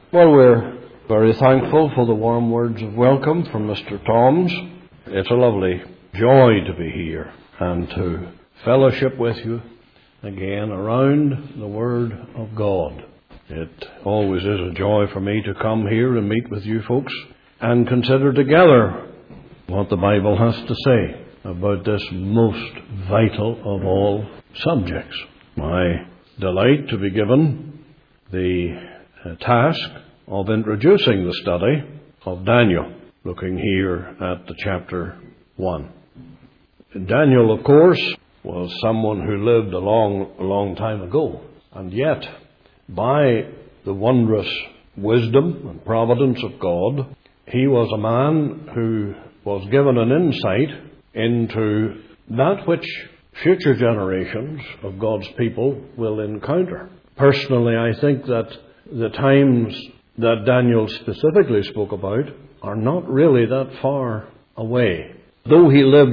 Well, we're very thankful for the warm words of welcome from Mr. Toms. It's a lovely joy to be here and to fellowship with you again around the Word of God. It always is a joy for me to come here and meet with you folks and consider together what the Bible has to say about this most vital of all subjects. My delight to be given the task of introducing the study of Daniel, looking here at the chapter 1. Daniel, of course, was someone who lived a long time ago, and yet, by the wondrous wisdom and providence of God, he was a man who was given an insight into that which future generations of God's people will encounter. Personally, I think that the times that Daniel specifically spoke about are not really that far away. Though he lived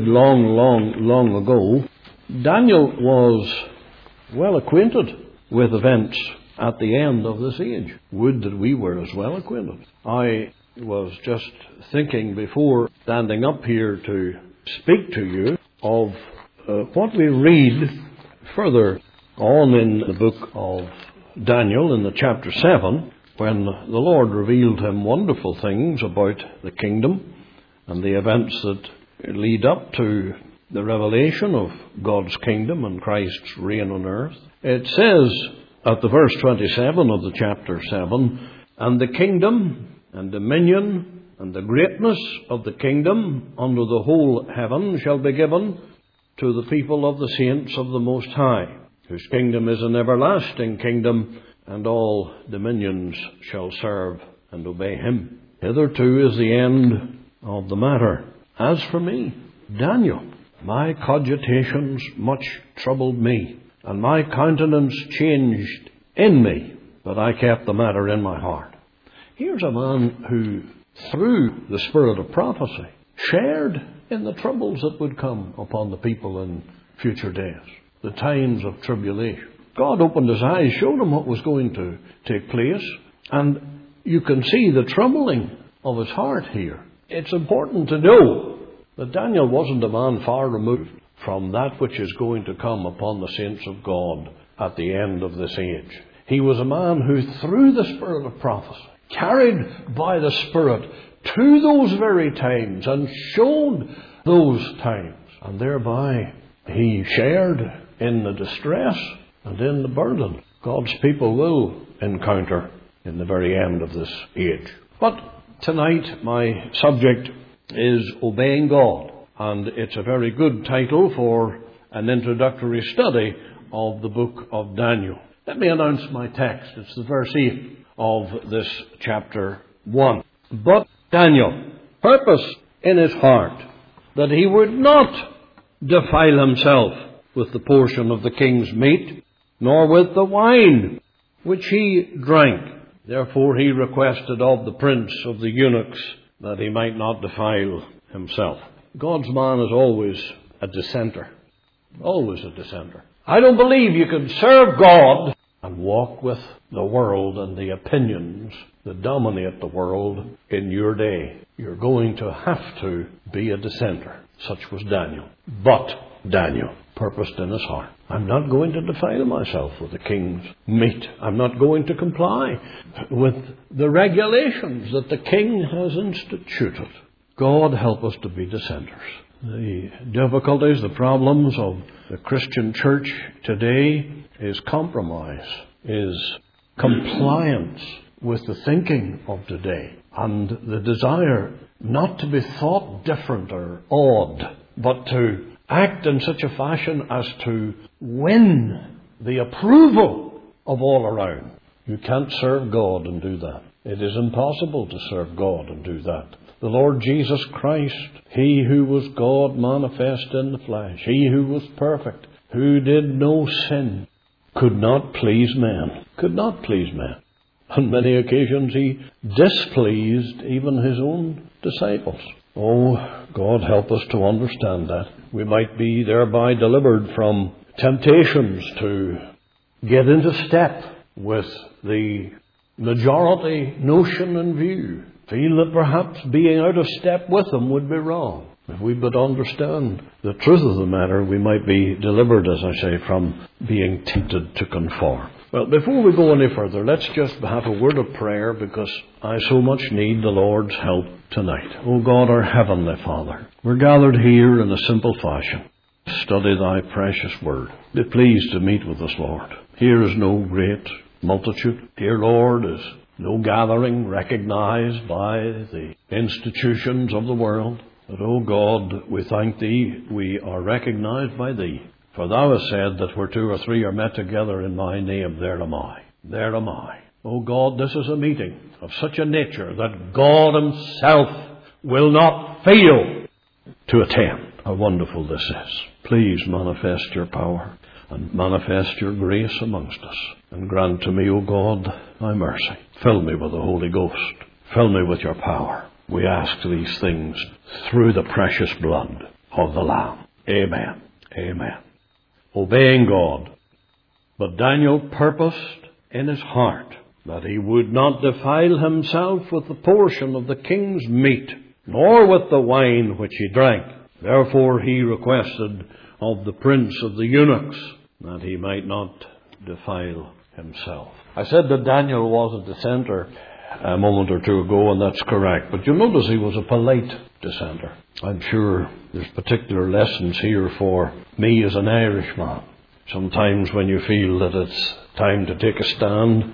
long ago, Daniel was well acquainted with events at the end of this age. Would that we were as well acquainted. I was just thinking before standing up here to speak to you of what we read further on in the book of Daniel in the chapter 7, when the Lord revealed him wonderful things about the kingdom and the events that lead up to the revelation of God's kingdom and Christ's reign on earth. It says at the verse 27 of the chapter 7, "And the kingdom and dominion and the greatness of the kingdom under the whole heaven shall be given to the people of the saints of the Most High, whose kingdom is an everlasting kingdom, and all dominions shall serve and obey him." Hitherto is the end of the matter. As for me, Daniel, my cogitations much troubled me, and my countenance changed in me, but I kept the matter in my heart. Here's a man who, through the spirit of prophecy, shared in the troubles that would come upon the people in future days, the times of tribulation. God opened his eyes, showed him what was going to take place, and you can see the troubling of his heart here. It's important to know that Daniel wasn't a man far removed from that which is going to come upon the saints of God at the end of this age. He was a man who, through the spirit of prophecy, carried by the Spirit to those very times and showed those times, and thereby he shared in the distress and in the burden God's people will encounter in the very end of this age. But tonight my subject is Obeying God, and it's a very good title for an introductory study of the book of Daniel. Let me announce my text. It's the verse 8 of this chapter 1. "But Daniel purposed in his heart that he would not defile himself with the portion of the king's meat, nor with the wine which he drank. Therefore he requested of the prince of the eunuchs that he might not defile himself." God's man is always a dissenter. Always a dissenter. I don't believe you can serve God and walk with the world and the opinions that dominate the world in your day. You're going to have to be a dissenter. Such was Daniel. But Daniel purposed in his heart, I'm not going to defile myself with the king's meat. I'm not going to comply with the regulations that the king has instituted. God help us to be dissenters. The difficulties, the problems of the Christian church today is compromise, is compliance with the thinking of today, and the desire not to be thought different or odd, but to act in such a fashion as to win the approval of all around. You can't serve God and do that. It is impossible to serve God and do that. The Lord Jesus Christ, he who was God manifest in the flesh, he who was perfect, who did no sin, could not please men. Could not please men. On many occasions he displeased even his own disciples. Oh, God help us to understand that. We might be thereby delivered from temptations to get into step with the majority notion in view, feel that perhaps being out of step with them would be wrong. If we but understand the truth of the matter, we might be delivered, as I say, from being tempted to conform. Well, before we go any further, let's just have a word of prayer, because I so much need the Lord's help tonight. O God, our Heavenly Father, we're gathered here in a simple fashion. Study Thy precious Word. Be pleased to meet with us, Lord. Here is no great multitude. Here, Lord, is no gathering recognized by the institutions of the world. But, O God, we thank Thee, we are recognized by Thee. For Thou hast said that where 2 or 3 are met together in My name, there am I. There am I. O God, this is a meeting of such a nature that God Himself will not fail to attend. How wonderful this is. Please manifest Your power and manifest Your grace amongst us. And grant to me, O God, Thy mercy. Fill me with the Holy Ghost. Fill me with Your power. We ask these things through the precious blood of the Lamb. Amen. Amen. Obeying God. But Daniel purposed in his heart that he would not defile himself with the portion of the king's meat, nor with the wine which he drank. Therefore he requested of the prince of the eunuchs that he might not defile himself. I said that Daniel was a dissenter a moment or two ago, and that's correct. But you'll notice he was a polite dissenter. I'm sure there's particular lessons here for me as an Irishman. Sometimes when you feel that it's time to take a stand,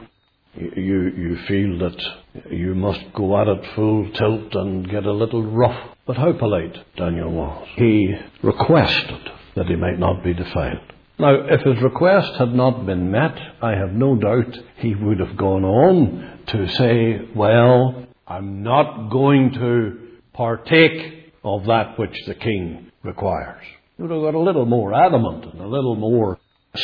you feel that you must go at it full tilt and get a little rough. But how polite Daniel was. He requested that he might not be defiled. Now, if his request had not been met, I have no doubt he would have gone on to say, well, I'm not going to partake of that which the king requires. He would have got a little more adamant and a little more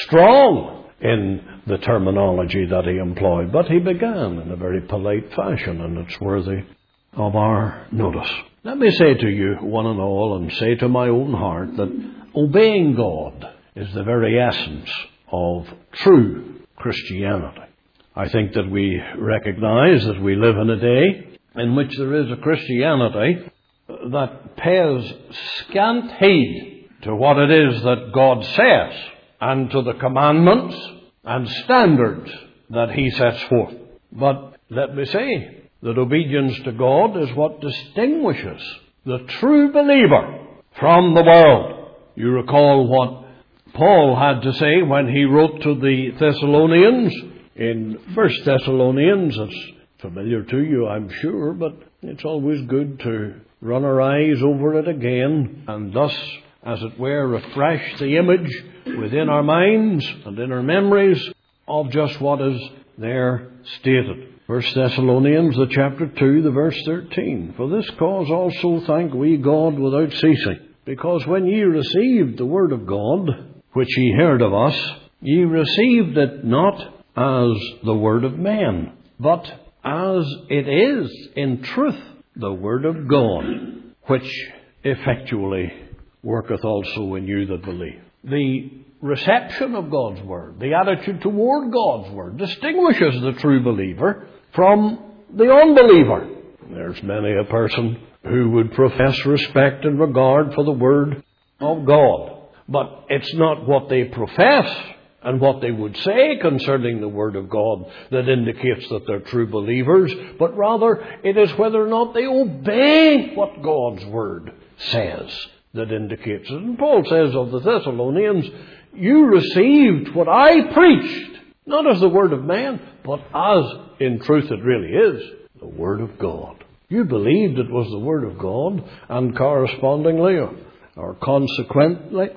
strong in the terminology that he employed. But he began in a very polite fashion, and it's worthy of our notice. Let me say to you, one and all, and say to my own heart, that obeying God is the very essence of true Christianity. I think that we recognize that we live in a day in which there is a Christianity that pays scant heed to what it is that God says and to the commandments and standards that He sets forth. But let me say that obedience to God is what distinguishes the true believer from the world. You recall what Paul had to say when he wrote to the Thessalonians in 1 Thessalonians. It's familiar to you, I'm sure, but it's always good to run our eyes over it again and thus, as it were, refresh the image within our minds and in our memories of just what is there stated. 1 Thessalonians, the chapter 2, the verse 13. For this cause also thank we God without ceasing, because when ye received the word of God, which ye heard of us, ye received it not as the word of men, but as it is in truth the word of God, which effectually worketh also in you that believe. The reception of God's word, the attitude toward God's word, distinguishes the true believer from the unbeliever. There's many a person who would profess respect and regard for the word of God, but it's not what they profess and what they would say concerning the word of God that indicates that they're true believers, but rather it is whether or not they obey what God's word says that indicates it. And Paul says of the Thessalonians, you received what I preached, not as the word of man, but as in truth it really is, the word of God. You believed it was the word of God, and correspondingly or consequently,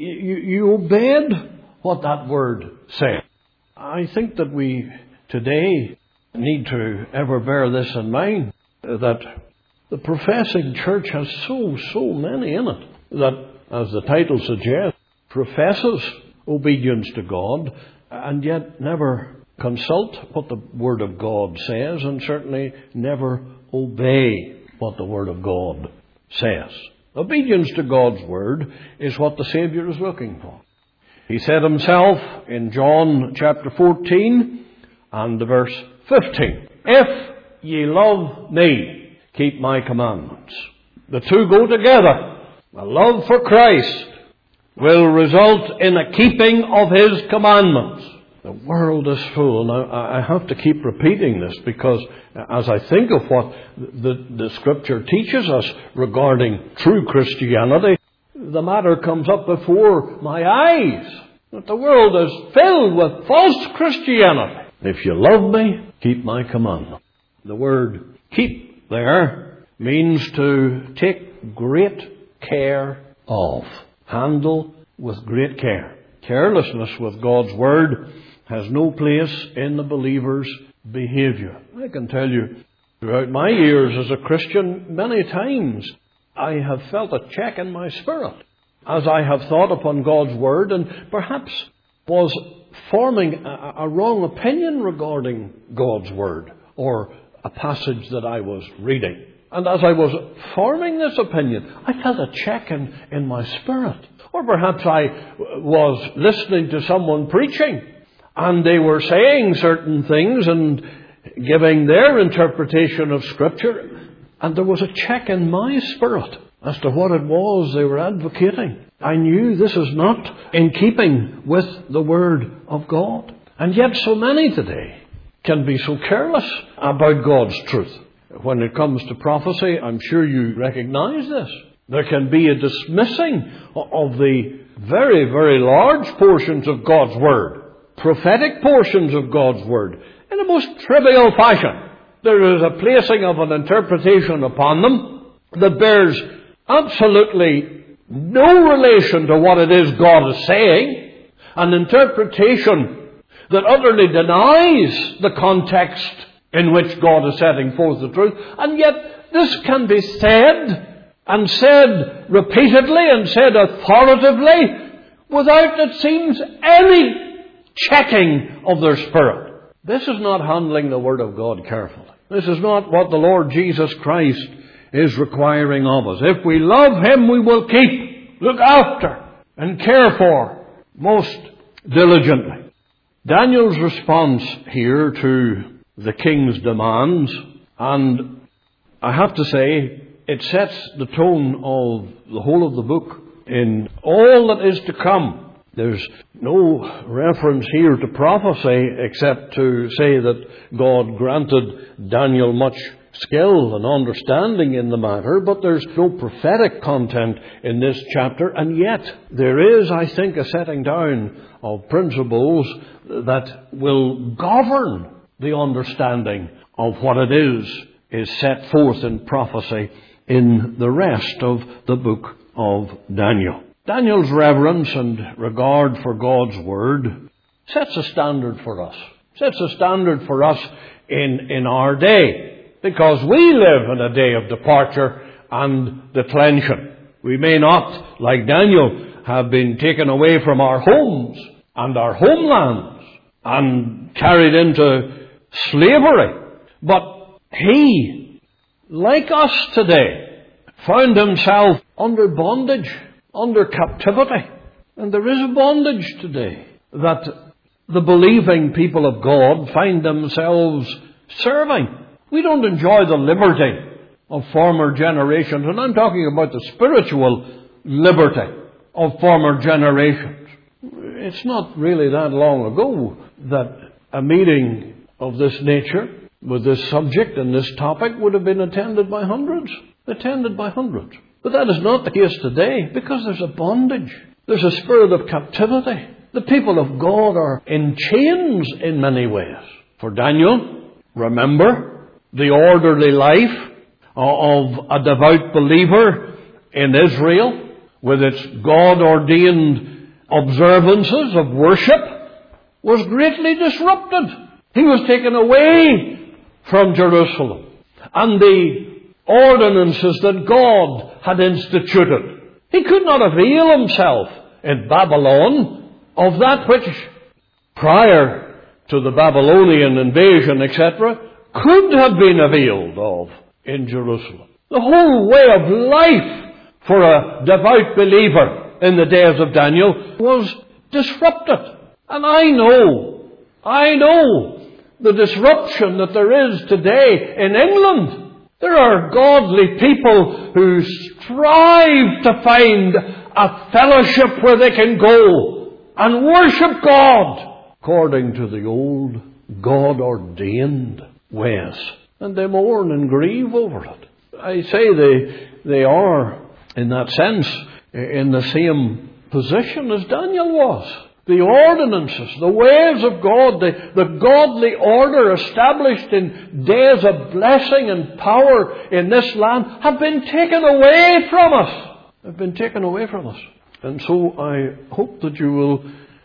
you obeyed what that word said. I think that we today need to ever bear this in mind, that the professing church has so many in it that, as the title suggests, professes obedience to God and yet never consult what the Word of God says, and certainly never obey what the Word of God says. Obedience to God's Word is what the Saviour is looking for. He said himself in John chapter 14 and the verse 15. If ye love me, keep my commandments. The two go together. A love for Christ will result in a keeping of His commandments. The world is full. Now, I have to keep repeating this because as I think of what the Scripture teaches us regarding true Christianity, the matter comes up before my eyes that the world is filled with false Christianity. If you love me, keep my commandments. The word keep there means to take great care of. Handle with great care. Carelessness with God's Word has no place in the believer's behaviour. I can tell you, throughout my years as a Christian, many times I have felt a check in my spirit as I have thought upon God's Word and perhaps was forming a wrong opinion regarding God's Word or a passage that I was reading. And as I was forming this opinion, I felt a check in my spirit. Or perhaps I was listening to someone preaching and they were saying certain things and giving their interpretation of Scripture, and there was a check in my spirit as to what it was they were advocating. I knew this is not in keeping with the Word of God. And yet so many today can be so careless about God's truth. When it comes to prophecy, I'm sure you recognize this. There can be a dismissing of the very, very large portions of God's Word, prophetic portions of God's Word, in a most trivial fashion. There is a placing of an interpretation upon them that bears absolutely no relation to what it is God is saying, an interpretation that utterly denies the context in which God is setting forth the truth. And yet this can be said, and said repeatedly, and said authoritatively, without, it seems, any checking of their spirit. This is not handling the Word of God carefully. This is not what the Lord Jesus Christ is requiring of us. If we love Him, we will keep, look after, and care for most diligently. Daniel's response here to the king's demands, and I have to say, it sets the tone of the whole of the book in all that is to come. There's no reference here to prophecy except to say that God granted Daniel much skill and understanding in the matter, but there's no prophetic content in this chapter, and yet there is, I think, a setting down of principles that will govern the understanding of what it is set forth in prophecy in the rest of the book of Daniel. Daniel's reverence and regard for God's Word sets a standard for us. Sets a standard for us in our day, because we live in a day of departure and declension. We may not, like Daniel, have been taken away from our homes and our homelands and carried into slavery, but he, like us today, found himself under bondage, under captivity. And there is a bondage today that the believing people of God find themselves serving. We don't enjoy the liberty of former generations, and I'm talking about the spiritual liberty of former generations. It's not really that long ago that a meeting of this nature, with this subject and this topic, would have been attended by hundreds. But that is not the case today, because there's a bondage. There's a spirit of captivity. The people of God are in chains in many ways. For Daniel, remember the orderly life of a devout believer in Israel, with its God-ordained observances of worship, was greatly disrupted. He was taken away from Jerusalem, and the ordinances that God had instituted. He could not avail himself in Babylon of that which, prior to the Babylonian invasion, etc., could have been availed of in Jerusalem. The whole way of life for a devout believer in the days of Daniel was disrupted. And I know the disruption that there is today in England. There are godly people who strive to find a fellowship where they can go and worship God according to the old God-ordained ways. And they mourn and grieve over it. I say they are, in that sense, in the same position as Daniel was. The ordinances, the ways of God, the godly order established in days of blessing and power in this land have been taken away from us. Have been taken away from us. And so I hope that you will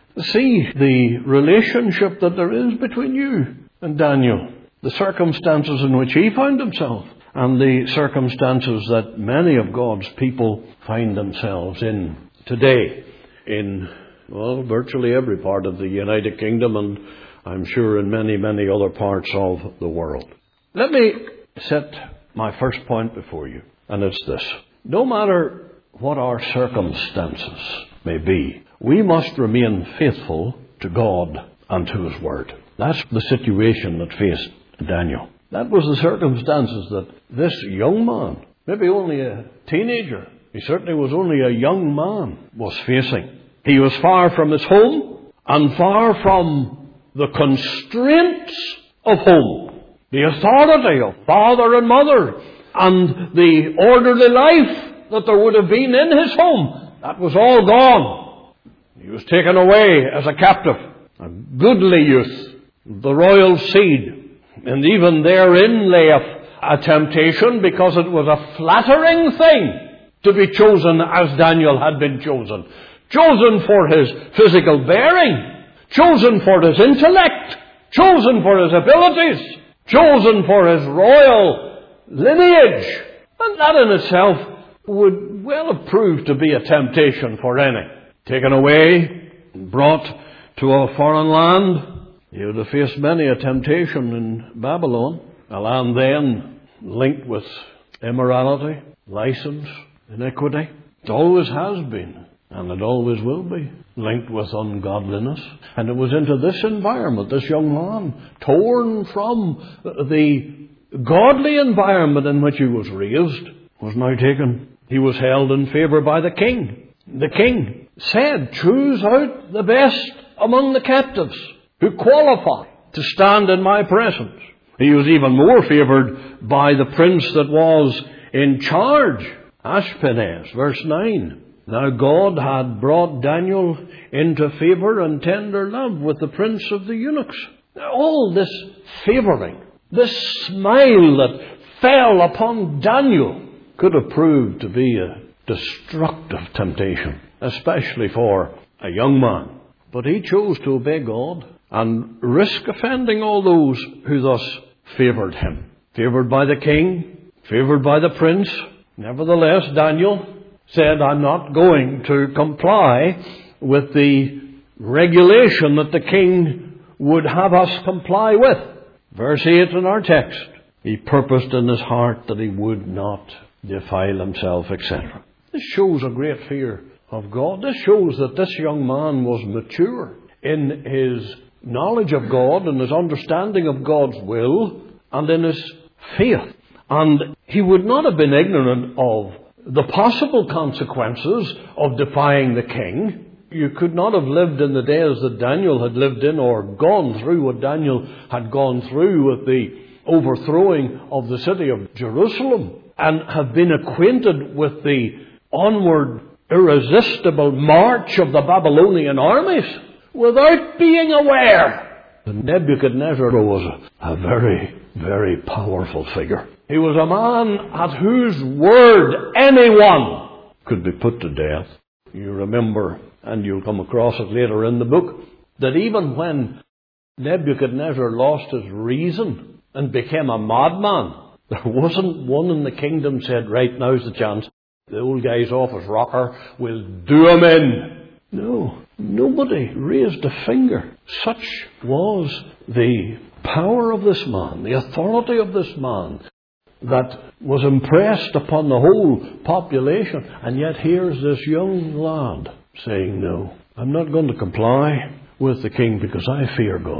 see the relationship that there is between you and Daniel. The circumstances in which he found himself and the circumstances that many of God's people find themselves in today in virtually every part of the United Kingdom, and I'm sure in many, many other parts of the world. Let me set my first point before you, and it's this. No matter what our circumstances may be, we must remain faithful to God and to His Word. That's the situation that faced Daniel. That was the circumstances that this young man, maybe only a teenager, he certainly was only a young man, was facing. He was far from his home and far from the constraints of home, the authority of father and mother, and the orderly life that there would have been in his home. That was all gone. He was taken away as a captive, a goodly youth, the royal seed. And even therein lay a temptation, because it was a flattering thing to be chosen as Daniel had been chosen. Chosen for his physical bearing, chosen for his intellect, chosen for his abilities, chosen for his royal lineage. And that in itself would well have proved to be a temptation for any. Taken away, brought to a foreign land, he would have faced many a temptation in Babylon, a land then linked with immorality, license, iniquity. It always has been. And it always will be linked with ungodliness. And it was into this environment, this young man, torn from the godly environment in which he was raised, was now taken. He was held in favour by the king. The king said, choose out the best among the captives who qualify to stand in my presence. He was even more favoured by the prince that was in charge, Ashpenaz, verse 9. Now God had brought Daniel into favour and tender love with the prince of the eunuchs. All this favouring, this smile that fell upon Daniel could have proved to be a destructive temptation, especially for a young man. But he chose to obey God and risk offending all those who thus favoured him. Favoured by the king, favoured by the prince. Nevertheless, Daniel said, I'm not going to comply with the regulation that the king would have us comply with. Verse 8 in our text, he purposed in his heart that he would not defile himself, etc. This shows a great fear of God. This shows that this young man was mature in his knowledge of God and his understanding of God's will and in his faith. And he would not have been ignorant of the possible consequences of defying the king. You could not have lived in the days that Daniel had lived in, or gone through what Daniel had gone through with the overthrowing of the city of Jerusalem, and have been acquainted with the onward, irresistible march of the Babylonian armies without being aware that Nebuchadnezzar was a very, very powerful figure. He was a man at whose word anyone could be put to death. You remember, and you'll come across it later in the book, that even when Nebuchadnezzar lost his reason and became a madman, there wasn't one in the kingdom said, right, now's the chance. The old guy's off his rocker, we'll do him in. No, nobody raised a finger. Such was the power of this man, the authority of this man, that was impressed upon the whole population. And yet here's this young lad saying, no, I'm not going to comply with the king because I fear God.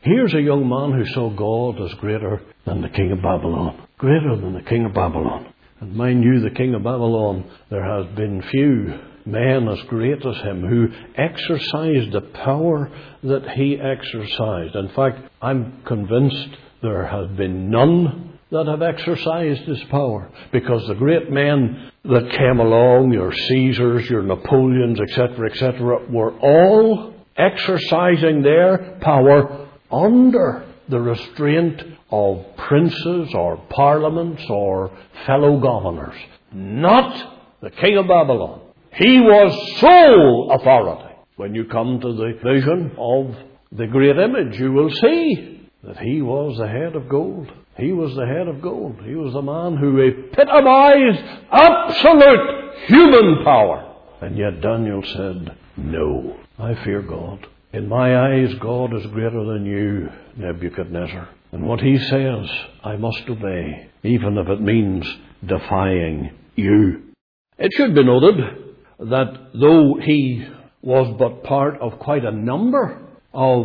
Here's a young man who saw God as greater than the king of Babylon. Greater than the king of Babylon. And mind you, the king of Babylon, there has been few men as great as him who exercised the power that he exercised. In fact, I'm convinced there has been none that have exercised his power, because the great men that came along, your Caesars, your Napoleons, etc., were all exercising their power under the restraint of princes or parliaments or fellow governors. Not the king of Babylon. He was sole authority. When you come to the vision of the great image, you will see that he was the head of gold. He was the head of gold. He was the man who epitomized absolute human power. And yet Daniel said, no, I fear God. In my eyes, God is greater than you, Nebuchadnezzar. And what he says, I must obey, even if it means defying you. It should be noted that though he was but part of quite a number of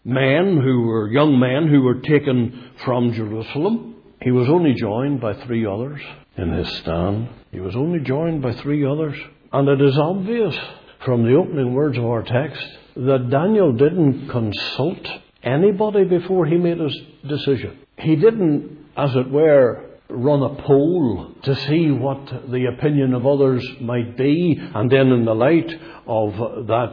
young men who were taken from Jerusalem, he was only joined by 3 others in his stand. He was only joined by 3 others. And it is obvious from the opening words of our text that Daniel didn't consult anybody before he made his decision. He didn't, as it were, run a poll to see what the opinion of others might be, and then in the light of that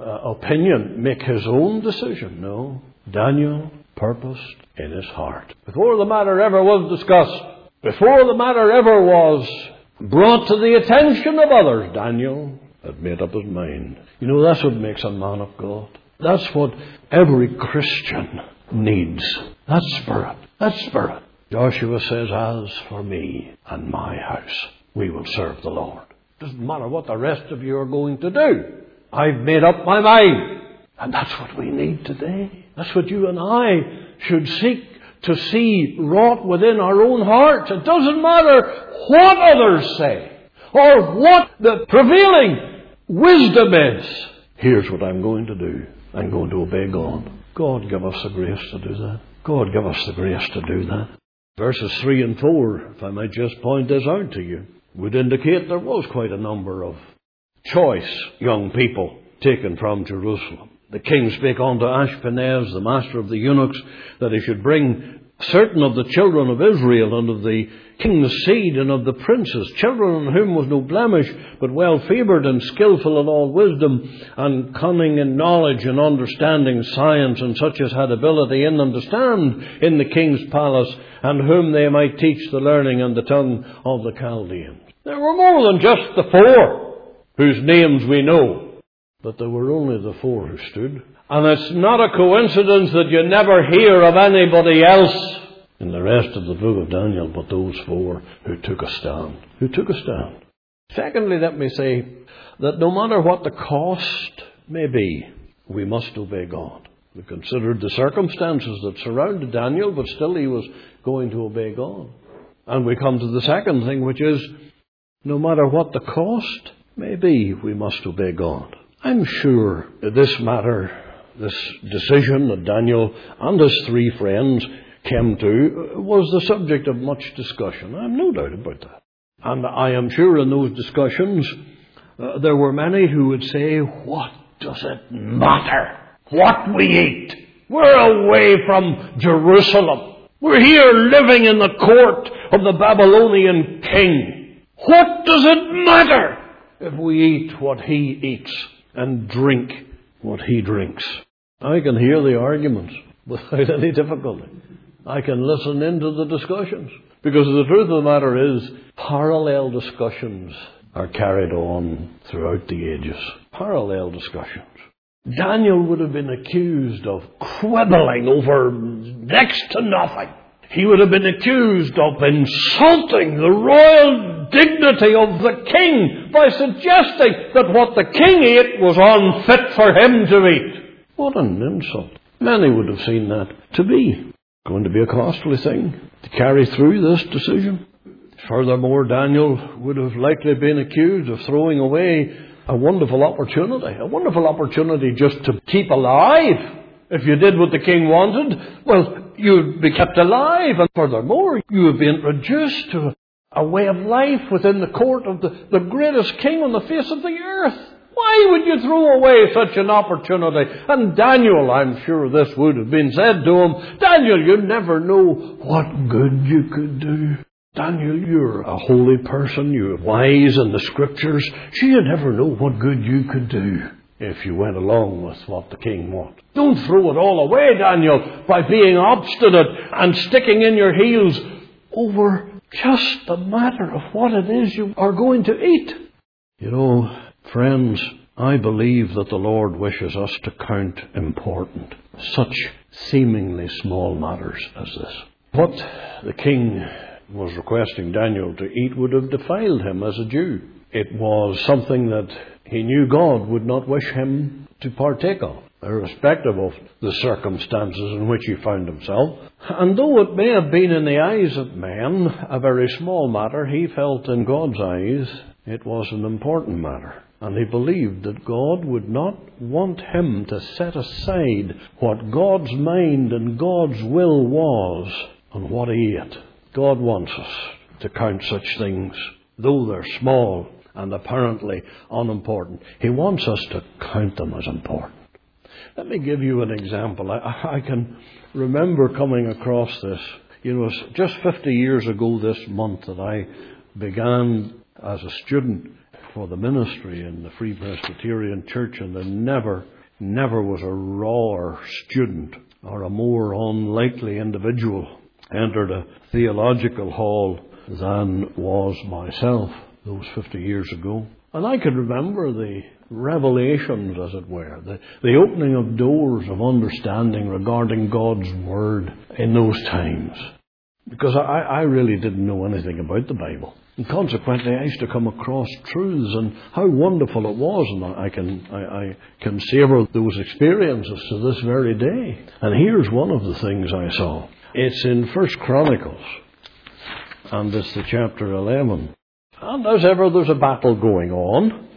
opinion make his own decision. No, Daniel purposed in his heart. Before the matter ever was discussed, before the matter ever was brought to the attention of others, Daniel had made up his mind. You know, that's what makes a man of God. That's what every Christian needs. That spirit. That spirit. Joshua says, as for me and my house, we will serve the Lord. Doesn't matter what the rest of you are going to do. I've made up my mind. And that's what we need today. That's what you and I should seek to see wrought within our own hearts. It doesn't matter what others say or what the prevailing wisdom is. Here's what I'm going to do. I'm going to obey God. God give us the grace to do that. God give us the grace to do that. Verses 3 and 4, if I might just point this out to you, would indicate there was quite a number of choice young people taken from Jerusalem. The king spake unto Ashpenaz, the master of the eunuchs, that he should bring certain of the children of Israel and of the king's seed and of the princes, children in whom was no blemish, but well favoured and skillful in all wisdom, and cunning in knowledge and understanding science, and such as had ability in them to stand in the king's palace, and whom they might teach the learning and the tongue of the Chaldeans. There were more than just the 4 whose names we know, but there were only the 4 who stood. And it's not a coincidence that you never hear of anybody else in the rest of the book of Daniel but those 4 who took a stand. Who took a stand. Secondly, let me say that no matter what the cost may be, we must obey God. We considered the circumstances that surrounded Daniel, but still he was going to obey God. And we come to the second thing, which is, no matter what the cost may be, we must obey God. I'm sure this matter, this decision that Daniel and his 3 friends came to, was the subject of much discussion. I have no doubt about that. And I am sure in those discussions there were many who would say, what does it matter what we eat? We're away from Jerusalem. We're here living in the court of the Babylonian king. What does it matter if we eat what he eats and drink what he drinks? I can hear the arguments without any difficulty. I can listen into the discussions. Because the truth of the matter is, parallel discussions are carried on throughout the ages. Parallel discussions. Daniel would have been accused of quibbling over next to nothing. He would have been accused of insulting the royal dignity of the king by suggesting that what the king ate was unfit for him to eat. What an insult. Many would have seen that to be going to be a costly thing to carry through this decision. Furthermore, Daniel would have likely been accused of throwing away a wonderful opportunity just to keep alive If you did what the king wanted, well, you'd be kept alive. And furthermore, you would be introduced to a way of life within the court of the greatest king on the face of the earth. Why would you throw away such an opportunity? And Daniel, I'm sure this would have been said to him, Daniel, you never know what good you could do. Daniel, you're a holy person, you're wise in the scriptures, so you never know what good you could do if you went along with what the king wanted. Don't throw it all away, Daniel, by being obstinate and sticking in your heels over just the matter of what it is you are going to eat. You know, friends, I believe that the Lord wishes us to count important such seemingly small matters as this. What the king was requesting Daniel to eat would have defiled him as a Jew. It was something that he knew God would not wish him to partake of, irrespective of the circumstances in which he found himself. And though it may have been in the eyes of men a very small matter, he felt in God's eyes it was an important matter. And he believed that God would not want him to set aside what God's mind and God's will was and what he ate. God wants us to count such things, though they're small and apparently unimportant. He wants us to count them as important. Let me give you an example. I can remember coming across this. You know, it's just 50 years ago this month that I began as a student for the ministry in the Free Presbyterian Church, and there never was a rawer student or a more unlikely individual entered a theological hall than was myself those 50 years ago. And I could remember the revelations, as it were, the opening of doors of understanding regarding God's Word in those times. Because I really didn't know anything about the Bible. And consequently, I used to come across truths and how wonderful it was. And I can savor those experiences to this very day. And here's one of the things I saw. It's in 1 Chronicles, and it's the chapter 11. And as ever, there's a battle going on.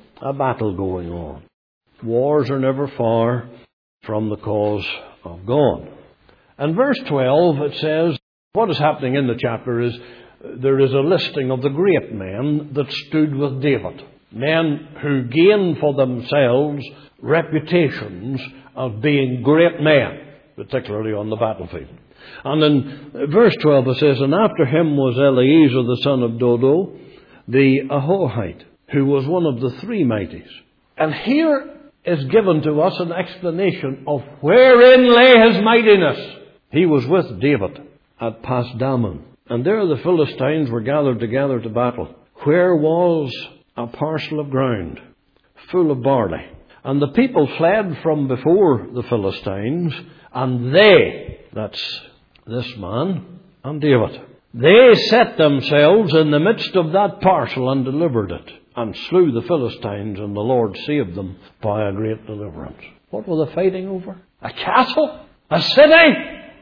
Wars are never far from the cause of God. And verse 12, it says, what is happening in the chapter is there is a listing of the great men that stood with David. Men who gained for themselves reputations of being great men, particularly on the battlefield. And in verse 12 it says, and after him was Eleazar the son of Dodo, the Ahohite, who was one of the three mighties. And here is given to us an explanation of wherein lay his mightiness. He was with David at Pasdammim, and there the Philistines were gathered together to battle, where was a parcel of ground full of barley. And the people fled from before the Philistines, and they, that's this man and David, they set themselves in the midst of that parcel and delivered it, and slew the Philistines, and the Lord saved them by a great deliverance. What were they fighting over? A castle? A city?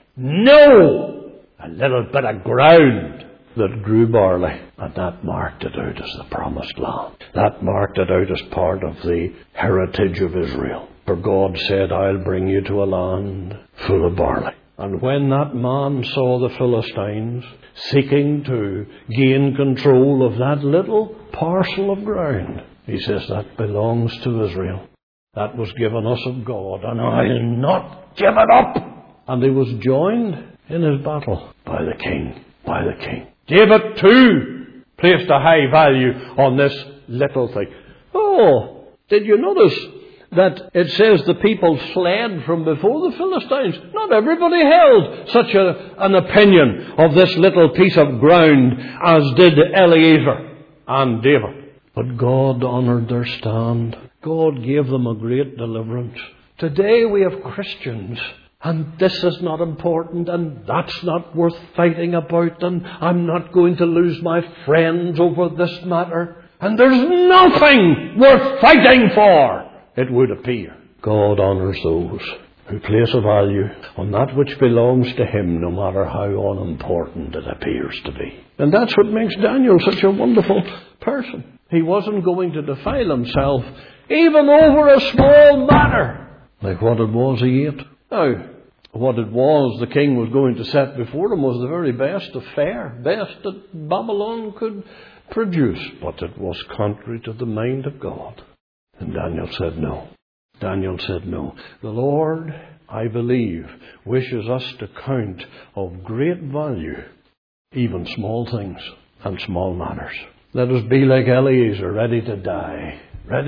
No! A little bit of ground that grew barley. And that marked it out as the promised land. That marked it out as part of the heritage of Israel. For God said, I'll bring you to a land full of barley. And when that man saw the Philistines seeking to gain control of that little parcel of ground, he says, that belongs to Israel. That was given us of God, and I'll not give it up. And he was joined in his battle by the king. David too placed a high value on this little thing. Oh, did you notice that it says the people fled from before the Philistines? Not everybody held such an opinion of this little piece of ground as did Eleazar and David. But God honoured their stand. God gave them a great deliverance. Today we have Christians, and this is not important, and that's not worth fighting about, and I'm not going to lose my friends over this matter. And there's nothing worth fighting for, it would appear. God honours those who place a value on that which belongs to Him, no matter how unimportant it appears to be. And that's what makes Daniel such a wonderful person. He wasn't going to defile himself even over a small matter, like what it was he ate. Now, what it was the king was going to set before him was the very best of fare, best that Babylon could produce. But it was contrary to the mind of God. And Daniel said no. Daniel said no. The Lord, I believe, wishes us to count of great value even small things and small matters. Let us be like Eliezer, ready to die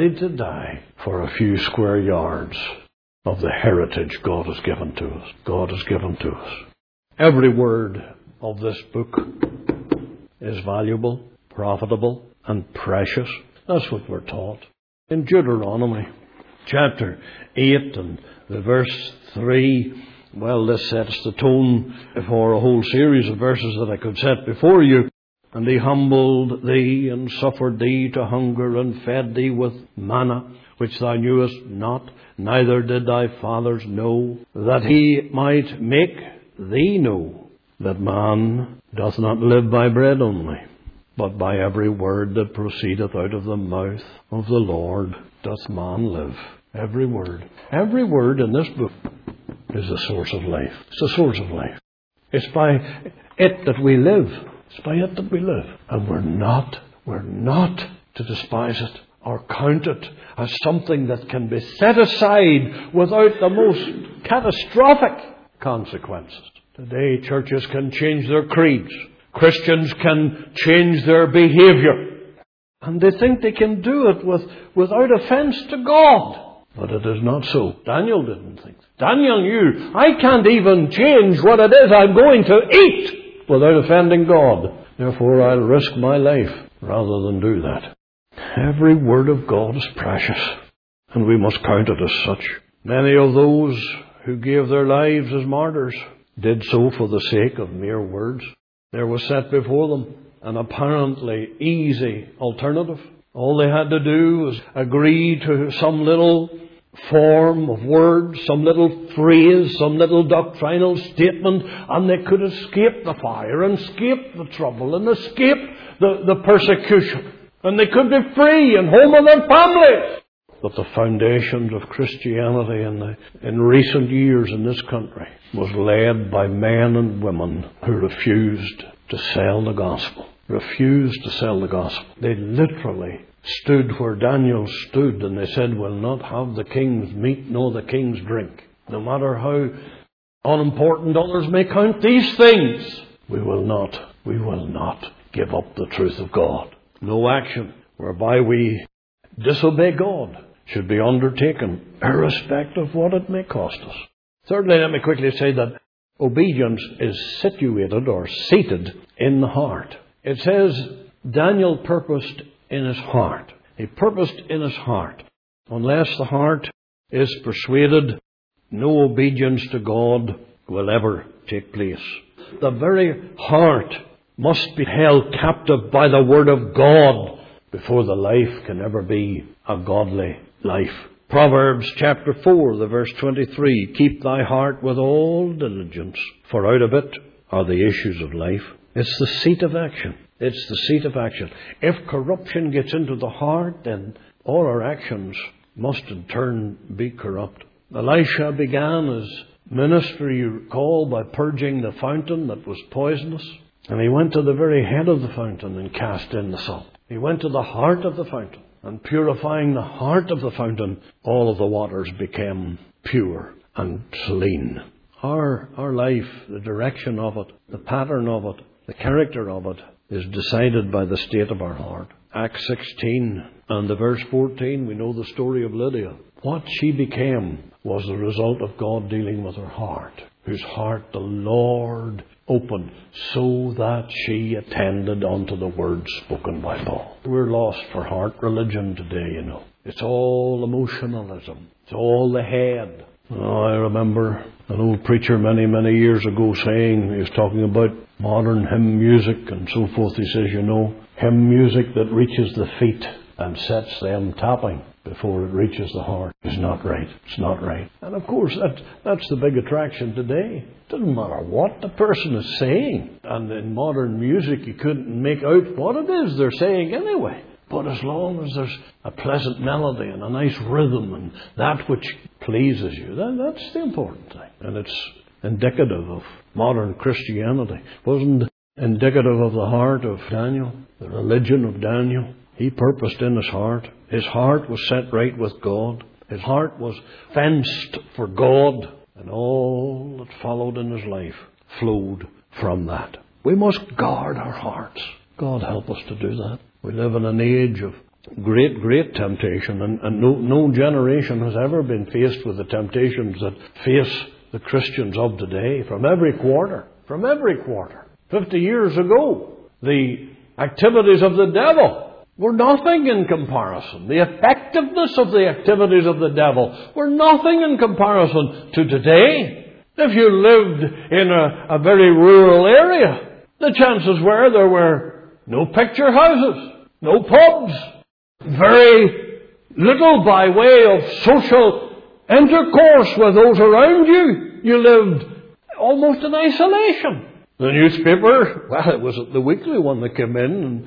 for a few square yards of the heritage God has given to us. God has given to us. Every word of this book is valuable, profitable, and precious. That's what we're taught. In Deuteronomy chapter 8 and the verse 3, well, this sets the tone for a whole series of verses that I could set before you. And he humbled thee, and suffered thee to hunger, and fed thee with manna, which thou knewest not, neither did thy fathers know, that he might make thee know that man doth not live by bread only, but by every word that proceedeth out of the mouth of the Lord doth man live. Every word in this book is the source of life. It's the source of life. It's by it that we live. It's by it that we live. And we're not to despise it or count it as something that can be set aside without the most catastrophic consequences. Today, churches can change their creeds. Christians can change their behavior. And they think they can do it without offense to God. But it is not so. Daniel didn't think. Daniel knew, I can't even change what it is I'm going to eat without offending God. Therefore, I'll risk my life rather than do that. Every word of God is precious, and we must count it as such. Many of those who gave their lives as martyrs did so for the sake of mere words. There was set before them an apparently easy alternative. All they had to do was agree to some little form of words, some little phrase, some little doctrinal statement, and they could escape the fire and escape the trouble and escape the persecution. And they could be free and home with their families. But the foundations of Christianity in recent years in this country was led by men and women who refused to sell the gospel. Refused to sell the gospel. They literally stood where Daniel stood, and they said, we'll not have the king's meat nor the king's drink. No matter how unimportant others may count these things, we will not give up the truth of God. No action whereby we disobey God should be undertaken, irrespective of what it may cost us. Thirdly, let me quickly say that obedience is situated or seated in the heart. It says Daniel purposed in his heart. He purposed in his heart. Unless the heart is persuaded, no obedience to God will ever take place. The very heart must be held captive by the Word of God before the life can ever be a godly life. Proverbs chapter 4, the verse 23, keep thy heart with all diligence, for out of it are the issues of life. It's the seat of action. It's the seat of action. If corruption gets into the heart, then all our actions must in turn be corrupt. Elisha began his ministry, you recall, by purging the fountain that was poisonous. And he went to the very head of the fountain and cast in the salt. He went to the heart of the fountain, and purifying the heart of the fountain, all of the waters became pure and clean. Our life, the direction of it, the pattern of it, the character of it, is decided by the state of our heart. Acts 16 and the verse 14, we know the story of Lydia. What she became was the result of God dealing with her heart, whose heart the Lord opened so that she attended unto the words spoken by Paul. We're lost for heart religion today, you know. It's all emotionalism. It's all the head. Oh, I remember an old preacher many, many years ago saying, he was talking about modern hymn music and so forth. He says, you know, hymn music that reaches the feet and sets them tapping before it reaches the heart is not right. It's not right. And of course, that's the big attraction today. It doesn't matter what the person is saying. And in modern music, you couldn't make out what it is they're saying anyway. But as long as there's a pleasant melody and a nice rhythm and that which pleases you, that's the important thing. And it's indicative of modern Christianity. It wasn't indicative of the heart of Daniel, the religion of Daniel. He purposed in his heart. His heart was set right with God. His heart was fenced for God. And all that followed in his life flowed from that. We must guard our hearts. God help us to do that. We live in an age of great temptation, and no generation has ever been faced with the temptations that face the Christians of today from every quarter. From every quarter. 50 years ago, the activities of the devil were nothing in comparison. The effectiveness of the activities of the devil were nothing in comparison to today. If you lived in a very rural area, the chances were there were no picture houses, no pubs, very little by way of social intercourse with those around you. You lived almost in isolation. The newspaper, well, it was the weekly one that came in, and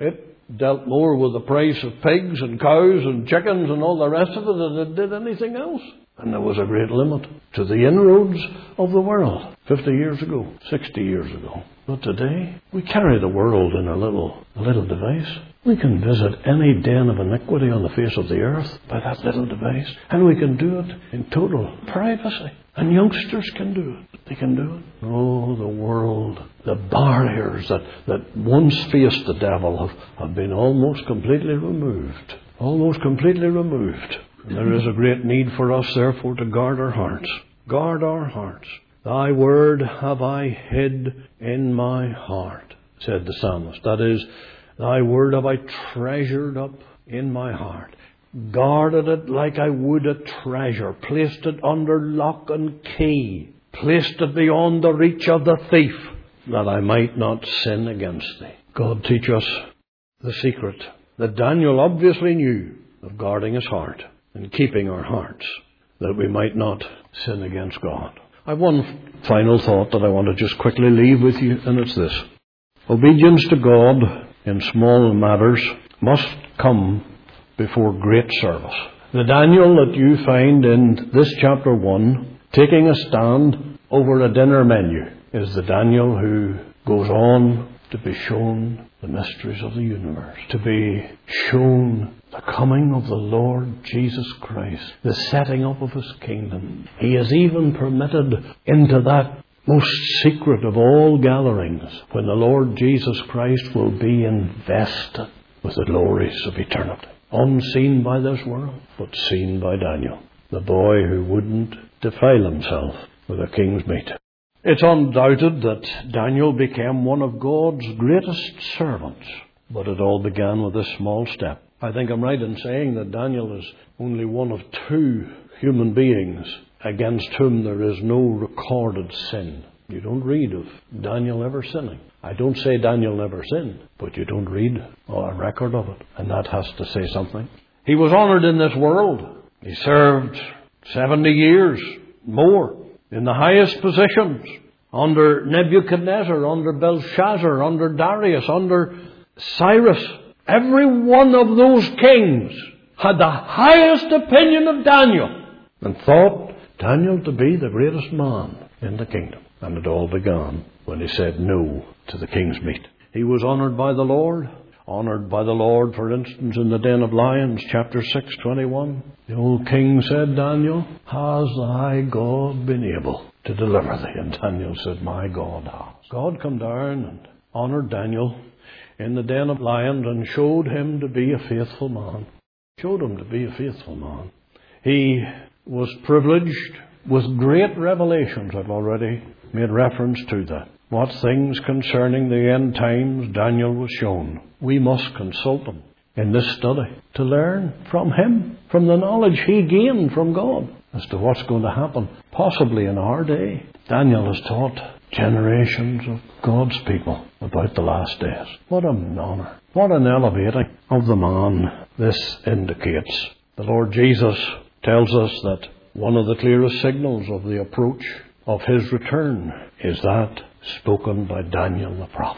it dealt more with the price of pigs and cows and chickens and all the rest of it than it did anything else. And there was a great limit to the inroads of the world 50 years ago, 60 years ago. But today, we carry the world in a little device. We can visit any den of iniquity on the face of the earth by that little device. And we can do it in total privacy. And youngsters can do it. They can do it. Oh, the world, the barriers that once faced the devil have been almost completely removed. Almost completely removed. And there is a great need for us, therefore, to guard our hearts. Guard our hearts. Thy word have I hid in my heart, said the psalmist. That is, thy word have I treasured up in my heart. Guarded it like I would a treasure. Placed it under lock and key. Placed it beyond the reach of the thief, that I might not sin against thee. God teach us the secret that Daniel obviously knew of guarding his heart and keeping our hearts, that we might not sin against God. I have one final thought that I want to just quickly leave with you, and it's this. Obedience to God in small matters must come before great service. The Daniel that you find in this chapter 1, taking a stand over a dinner menu, is the Daniel who goes on to be shown the mysteries of the universe, to be shown the coming of the Lord Jesus Christ, the setting up of his kingdom. He is even permitted into that most secret of all gatherings, when the Lord Jesus Christ will be invested with the glories of eternity. Unseen by this world, but seen by Daniel, the boy who wouldn't defile himself with a king's meat. It's undoubted that Daniel became one of God's greatest servants, but it all began with a small step. I think I'm right in saying that Daniel is only one of 2 human beings against whom there is no recorded sin. You don't read of Daniel ever sinning. I don't say Daniel never sinned, but you don't read a record of it. And that has to say something. He was honoured in this world. He served 70 years more in the highest positions, under Nebuchadnezzar, under Belshazzar, under Darius, under Cyrus. Every one of those kings had the highest opinion of Daniel and thought Daniel to be the greatest man in the kingdom. And it all began when he said no to the king's meat. He was honoured by the Lord. Honoured by the Lord, for instance, in the den of lions, chapter 6:21. The old king said, Daniel, has thy God been able to deliver thee? And Daniel said, my God has. God come down and honoured Daniel in the den of lions and showed him to be a faithful man. Showed him to be a faithful man. He was privileged with great revelations. I've already made reference to that. What things concerning the end times Daniel was shown. We must consult him in this study to learn from him, from the knowledge he gained from God as to what's going to happen, possibly in our day. Daniel has taught generations of God's people about the last days. What an honour, what an elevating of the man this indicates. The Lord Jesus tells us that one of the clearest signals of the approach of his return is that spoken by Daniel the prophet.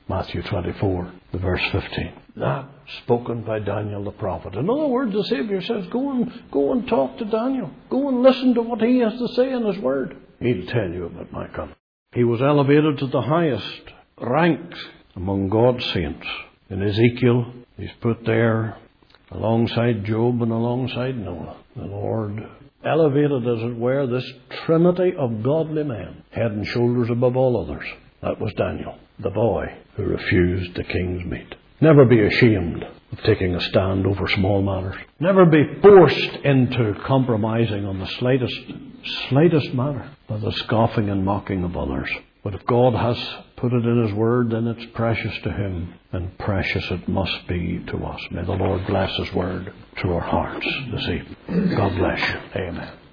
Matthew 24, the verse 15. That spoken by Daniel the prophet. In other words, the Saviour says, go and talk to Daniel. Go and listen to what he has to say in his word. He'll tell you about my coming. He was elevated to the highest rank among God's saints. In Ezekiel, he's put there alongside Job and alongside Noah. The Lord elevated, as it were, this trinity of godly men, head and shoulders above all others. That was Daniel, the boy who refused the king's meat. Never be ashamed of taking a stand over small matters. Never be forced into compromising on the slightest matter by the scoffing and mocking of others. But if God has put it in His Word, then it's precious to Him, and precious it must be to us. May the Lord bless His Word to our hearts this evening. God bless you. Amen.